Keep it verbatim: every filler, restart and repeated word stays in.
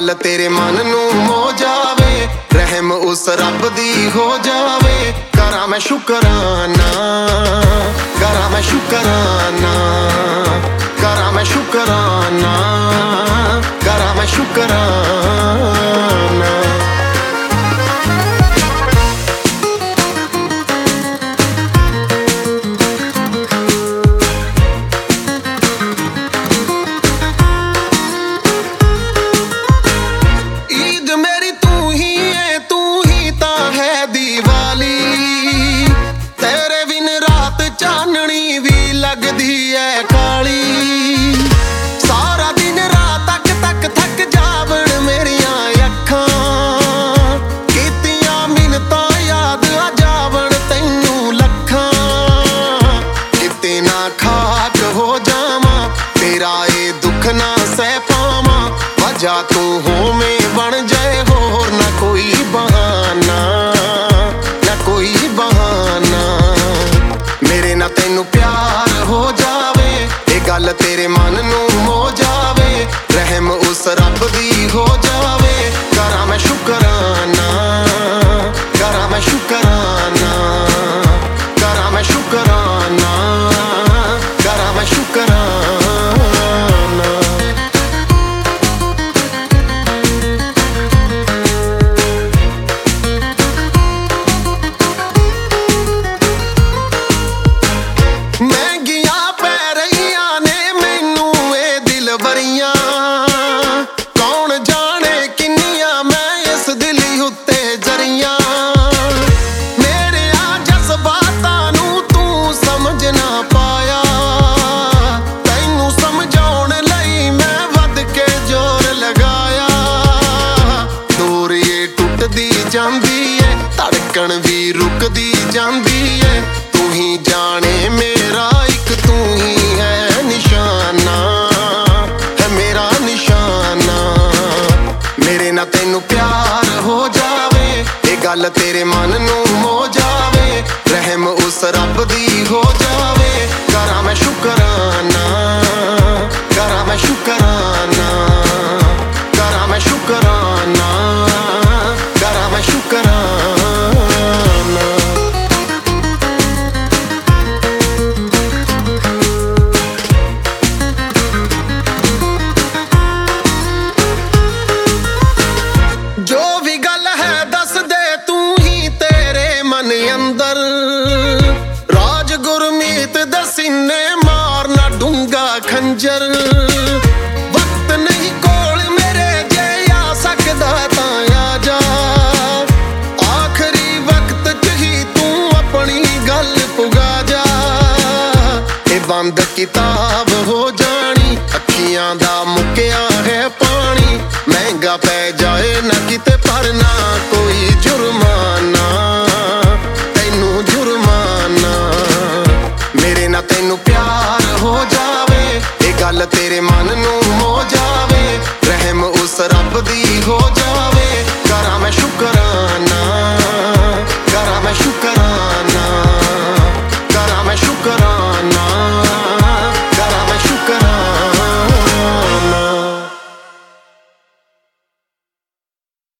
गल तेरे मन नू हो जावे, रहम उस रब दी हो जावे। करा मैं शुकराना, करा मैं शुकराना, करा मैं शुकराना, करा मैं शुकराना। लगदी है काली सारा दिन रात तक तक थक जावन मेरिया अखां, कीतियां मिन्नतां याद आ जावन तैनू लखां। किते ना खाक हो जावां तेरा ये दुख ना सह पावां, वजह तू होवें बन जाए होर ना कोई बहाना, ना कोई बहाना। मेरे ना तैनू प्यार हो जावे, ये गल तेरे मन नू हो जावे, रहम उस रब दी हो जावे। करा मैं शुकराना, करा मैं शुकराना, करा मैं शुकराना, करा मैं शुकराना। महंगियां पै रहियां ने मैनू ए दिलबरियां, कौन जाने किन्नियां मैं इस दिल उत्ते जरियां। मेरे आ जज्बातां नू तू समझ ना पाया, तैनू समझाउण लई मैं वध के जोर लगाया। दूर ये टुटदी जांदी है, धड़कन भी रुकदी जांदी है, तू ही जाने मेरा एक तू ही है निशाना, है मेरा निशाना। मेरे ना तैनू प्यार हो जावे, ये गल तेरे मन नू हो जावे, रहम उस रब दी हो जावे। करा मैं शुकराना, करा मैं शुकराना, करा मैं शुकराना, करा मैं शुकराना। जो भी गल है दस दे तू ही तेरे मन अंदर, राज गुरमीत दे सीने मारना डूंगा खंजर। वक्त नहीं कोल मेरे जे आ सकदा तां आ जा, आखरी वक्त च ही तू अपनी गल पुगा जा। ए बंद किताब